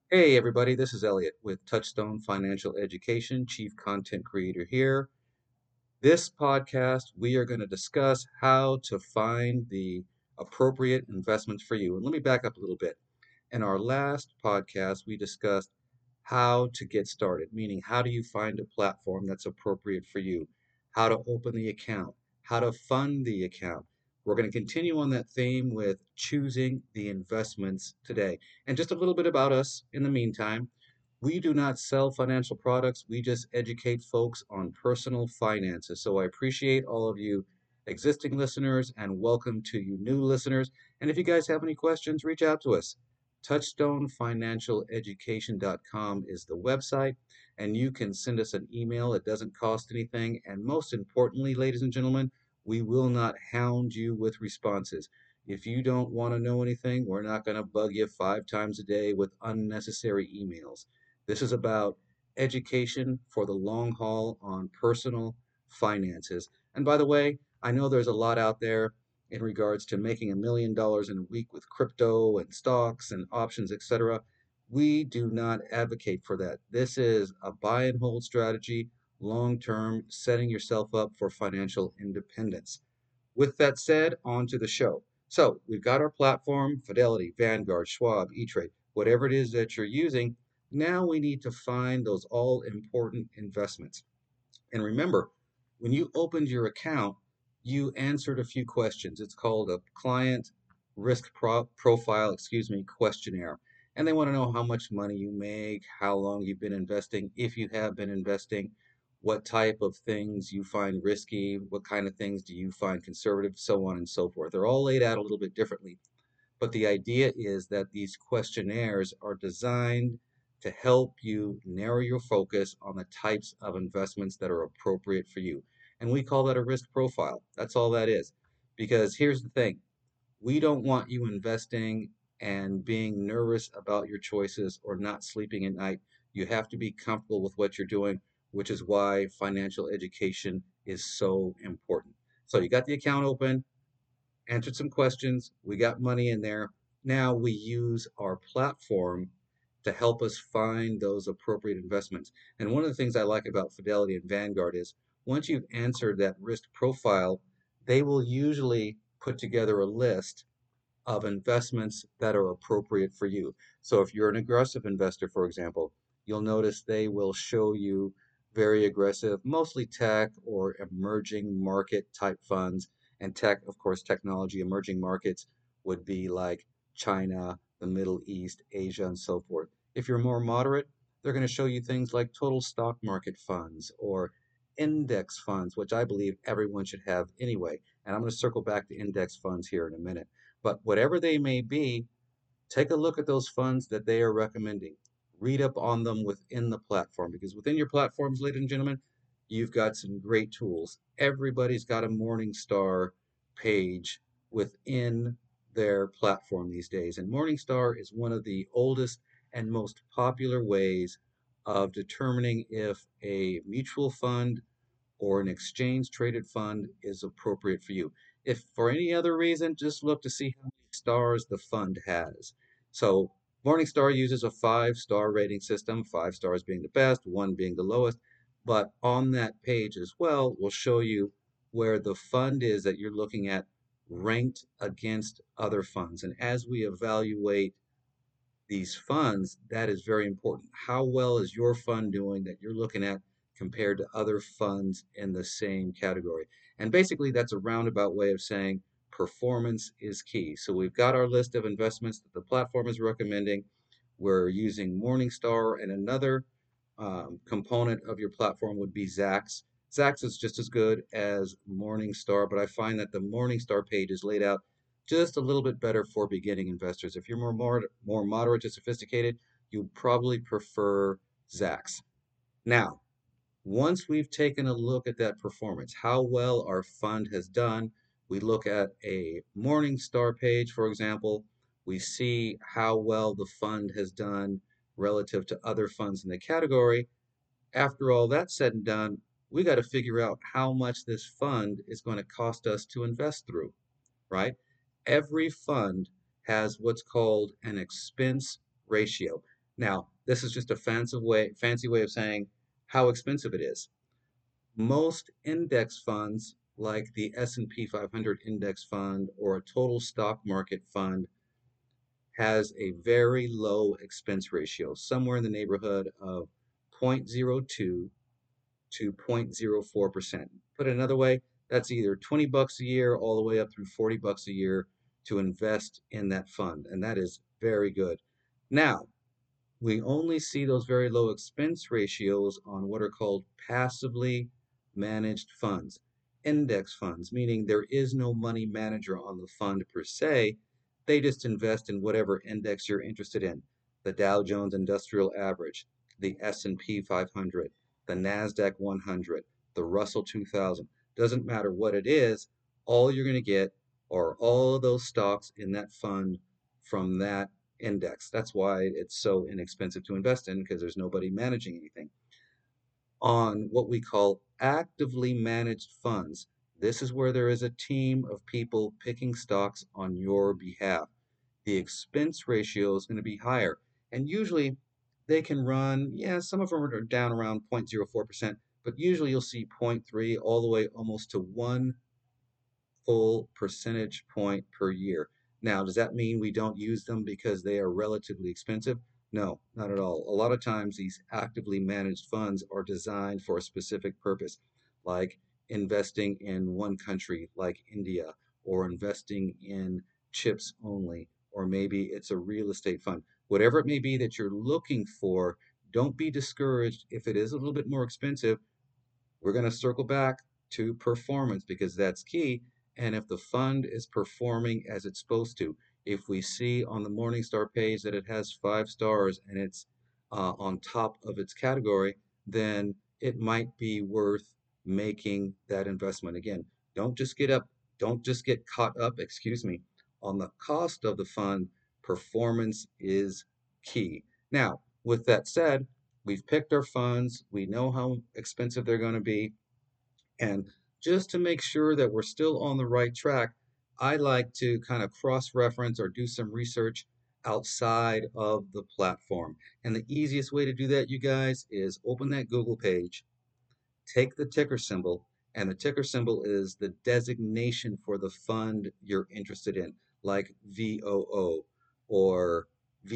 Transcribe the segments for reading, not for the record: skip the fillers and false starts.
Hey everybody, this is Elliot with Touchstone Financial Education, Chief Content Creator here. This podcast, we are going to discuss how to find the appropriate investments for you. And let me back up a little bit. In our last podcast, we discussed how to get started, meaning how do you find a platform that's appropriate for you, how to open the account, how to fund the account. We're going to continue on that theme with choosing the investments today. And just a little bit about us in the meantime. We do not sell financial products. We just educate folks on personal finances. So I appreciate all of you existing listeners and welcome to you new listeners. And if you guys have any questions, reach out to us. TouchstoneFinancialEducation.com is the website, and you can send us an email. It doesn't cost anything. And most importantly, ladies and gentlemen, we will not hound you with responses. If you don't want to know anything, we're not going to bug you 5 times a day with unnecessary emails. This is about education for the long haul on personal finances. And by the way, I know there's a lot out there in regards to making $1 million in a week with crypto and stocks and options, etc. We do not advocate for that. This is a buy and hold strategy, long term, setting yourself up for financial independence. With that said, on to the show. So we've got our platform, Fidelity, Vanguard, Schwab, E-Trade, whatever it is that you're using. Now we need to find those all important investments. And remember, when you opened your account, you answered a few questions. It's called a client profile, questionnaire. And they want to know how much money you make, how long you've been investing, if you have been investing, what type of things you find risky, what kind of things do you find conservative, so on and so forth. They're all laid out a little bit differently. But the idea is that these questionnaires are designed to help you narrow your focus on the types of investments that are appropriate for you. And we call that a risk profile. That's all that is. Because here's the thing, we don't want you investing and being nervous about your choices or not sleeping at night. You have to be comfortable with what you're doing, which is why financial education is so important. So you got the account open, answered some questions, we got money in there. Now we use our platform to help us find those appropriate investments. And one of the things I like about Fidelity and Vanguard is once you've answered that risk profile, they will usually put together a list of investments that are appropriate for you. So if you're an aggressive investor, for example, you'll notice they will show you very aggressive, mostly tech or emerging market type funds. And tech, of course, technology, emerging markets would be like China, the Middle East, Asia, and so forth. If you're more moderate, they're going to show you things like total stock market funds or index funds, which I believe everyone should have anyway. And I'm going to circle back to index funds here in a minute. But whatever they may be, take a look at those funds that they are recommending. Read up on them within the platform because within your platforms, ladies and gentlemen, you've got some great tools. Everybody's got a Morningstar page within their platform these days. And Morningstar is one of the oldest and most popular ways of determining if a mutual fund or an exchange traded fund is appropriate for you. If for any other reason, just look to see how many stars the fund has. So Morningstar uses a 5 star rating system, 5 stars being the best, one being the lowest. But on that page as well, will show you where the fund is that you're looking at ranked against other funds. And as we evaluate these funds, that is very important. How well is your fund doing that you're looking at compared to other funds in the same category? And basically, that's a roundabout way of saying performance is key. So we've got our list of investments that the platform is recommending. We're using Morningstar, and another component of your platform would be Zacks. Zacks is just as good as Morningstar, but I find that the Morningstar page is laid out just a little bit better for beginning investors. If you're more moderate to sophisticated, you probably prefer Zacks. Now, once we've taken a look at that performance, how well our fund has done, we look at a Morningstar page, for example. We see how well the fund has done relative to other funds in the category. After all that's said and done, we got to figure out how much this fund is going to cost us to invest through, right? Every fund has what's called an expense ratio. Now, this is just a fancy way of saying how expensive it is. Most index funds, like the S&P 500 index fund or a total stock market fund, has a very low expense ratio, somewhere in the neighborhood of 0.02 to 0.04%. Put it another way, that's either 20 bucks a year all the way up through 40 bucks a year to invest in that fund, and that is very good. Now, we only see those very low expense ratios on what are called passively managed funds, index funds, meaning there is no money manager on the fund per se. They just invest in whatever index you're interested in. The Dow Jones Industrial Average, the S&P 500, the Nasdaq 100, the Russell 2000. Doesn't matter what it is, all you're going to get are all of those stocks in that fund from that index. That's why it's so inexpensive to invest in because there's nobody managing anything. On what we call actively managed funds, this is where there is a team of people picking stocks on your behalf. The expense ratio is going to be higher. And usually they can run, yeah, some of them are down around 0.04%, but usually you'll see zero point 0.3 all the way almost to 1 full percentage point per year. Now, does that mean we don't use them because they are relatively expensive? No, not at all. A lot of times, these actively managed funds are designed for a specific purpose, like investing in one country, like India, or investing in chips only, or maybe it's a real estate fund. Whatever it may be that you're looking for, don't be discouraged if it is a little bit more expensive. We're going to circle back to performance because that's key. And if the fund is performing as it's supposed to, if we see on the Morningstar page that it has 5 stars and it's on top of its category, then it might be worth making that investment. Again, don't just get up, don't just get caught up, excuse me, on the cost of the fund. Performance is key. Now, with that said, we've picked our funds, we know how expensive they're going to be, and just to make sure that we're still on the right track, I like to kind of cross reference or do some research outside of the platform. And the easiest way to do that, you guys, is open that Google page, take the ticker symbol, and the ticker symbol is the designation for the fund you're interested in, like VOO or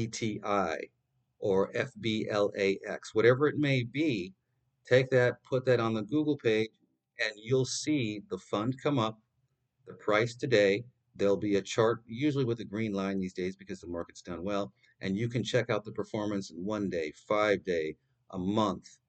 VTI or FBLAX, whatever it may be. Take that, put that on the Google page, and you'll see the fund come up, the price today. There'll be a chart, usually with a green line these days because the market's done well, and you can check out the performance in 1 day, 5 day, a month,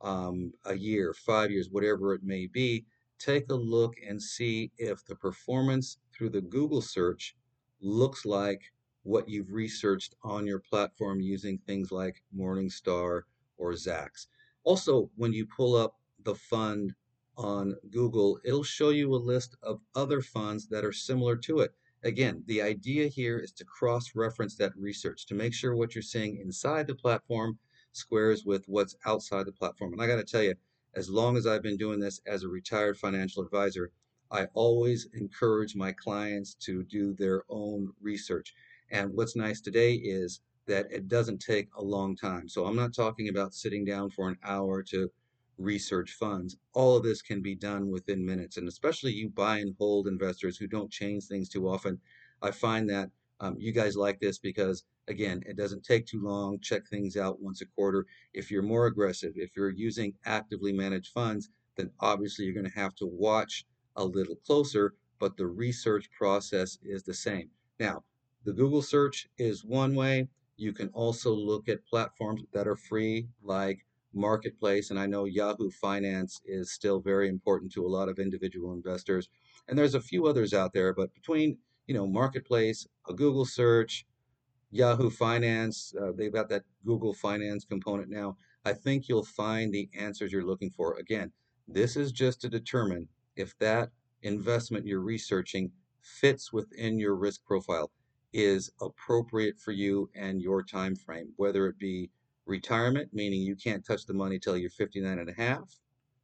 a year, 5 years, whatever it may be. Take a look and see if the performance through the Google search looks like what you've researched on your platform using things like Morningstar or Zacks. Also, when you pull up the fund on Google, it'll show you a list of other funds that are similar to it. Again, the idea here is to cross-reference that research to make sure what you're seeing inside the platform squares with what's outside the platform. And I got to tell you, as long as I've been doing this as a retired financial advisor, I always encourage my clients to do their own research. And what's nice today is that it doesn't take a long time. So I'm not talking about sitting down for an hour to research funds. All of this can be done within minutes, and especially you buy and hold investors who don't change things too often. I find that you guys like this because, again, it doesn't take too long. Check things out once a quarter. If you're more aggressive, if you're using actively managed funds, then obviously you're going to have to watch a little closer, but the research process is the same. Now, the Google search is one way. You can also look at platforms that are free, like Marketplace, and I know Yahoo Finance is still very important to a lot of individual investors. And there's a few others out there, but between, Marketplace, a Google search, Yahoo Finance, they've got that Google Finance component now. I think you'll find the answers you're looking for. Again, this is just to determine if that investment you're researching fits within your risk profile, is appropriate for you and your time frame, whether it be retirement, meaning you can't touch the money till you're 59 and a half,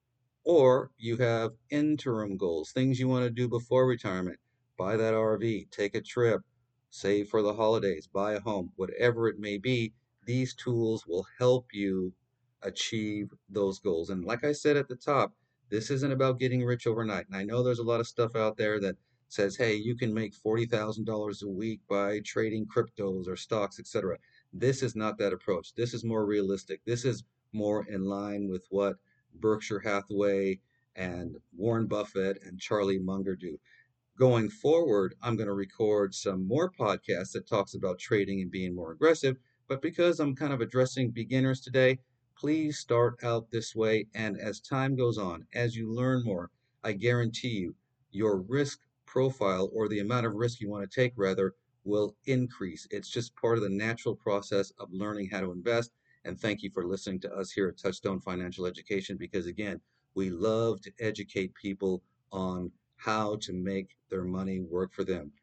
or you have interim goals, things you want to do before retirement. Buy that RV, take a trip, save for the holidays, buy a home, whatever it may be. these tools will help you achieve those goals. And like I said at the top, this isn't about getting rich overnight. And I know there's a lot of stuff out there that says, hey, you can make $40,000 a week by trading cryptos or stocks, etc. This is not that approach. This is more realistic. This is more in line with what Berkshire Hathaway and Warren Buffett and Charlie Munger do. Going forward, I'm going to record some more podcasts that talks about trading and being more aggressive. But because I'm kind of addressing beginners today, please start out this way. And as time goes on, as you learn more, I guarantee you your risk profile, or the amount of risk you want to take rather, will increase. It's just part of the natural process of learning how to invest. And thank you for listening to us here at Touchstone Financial Education, because again, we love to educate people on how to make their money work for them.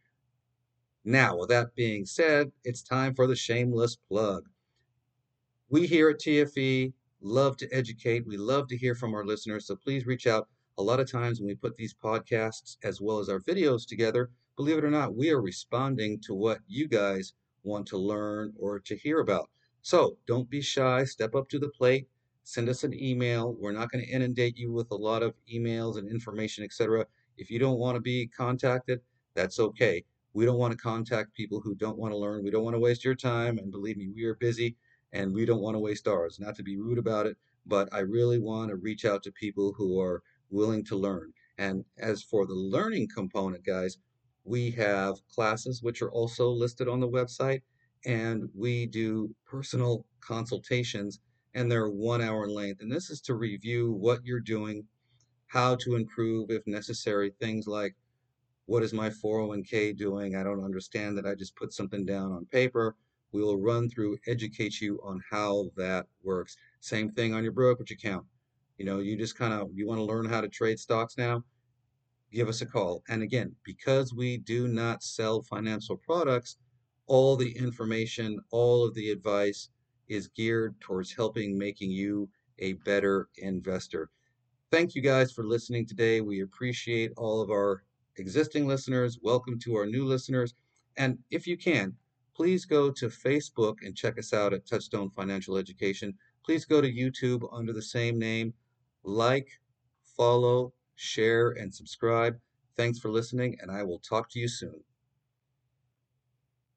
Now, with that being said, it's time for the shameless plug. We here at TFE love to educate. We love to hear from our listeners. So please reach out. A lot of times when we put these podcasts as well as our videos together, believe it or not, we are responding to what you guys want to learn or to hear about. So don't be shy. Step up to the plate. Send us an email. We're not going to inundate you with a lot of emails and information, etc. If you don't want to be contacted, that's okay. We don't want to contact people who don't want to learn. We don't want to waste your time. And believe me, we are busy and we don't want to waste ours. Not to be rude about it, but I really want to reach out to people who are willing to learn. And as for the learning component, guys, we have classes which are also listed on the website, and we do personal consultations, and they're 1 hour in length. And this is to review what you're doing, how to improve if necessary, things like what is my 401k doing? I don't understand that. I just put something down on paper. We will run through, educate you on how that works. Same thing on your brokerage account. You just you want to learn how to trade stocks now? Give us a call. And again, because we do not sell financial products, all the information, all of the advice is geared towards helping making you a better investor. Thank you guys for listening today. We appreciate all of our existing listeners. Welcome to our new listeners. And if you can, please go to Facebook and check us out at Touchstone Financial Education. Please go to YouTube under the same name. Like, follow, share, and subscribe. Thanks for listening, and I will talk to you soon.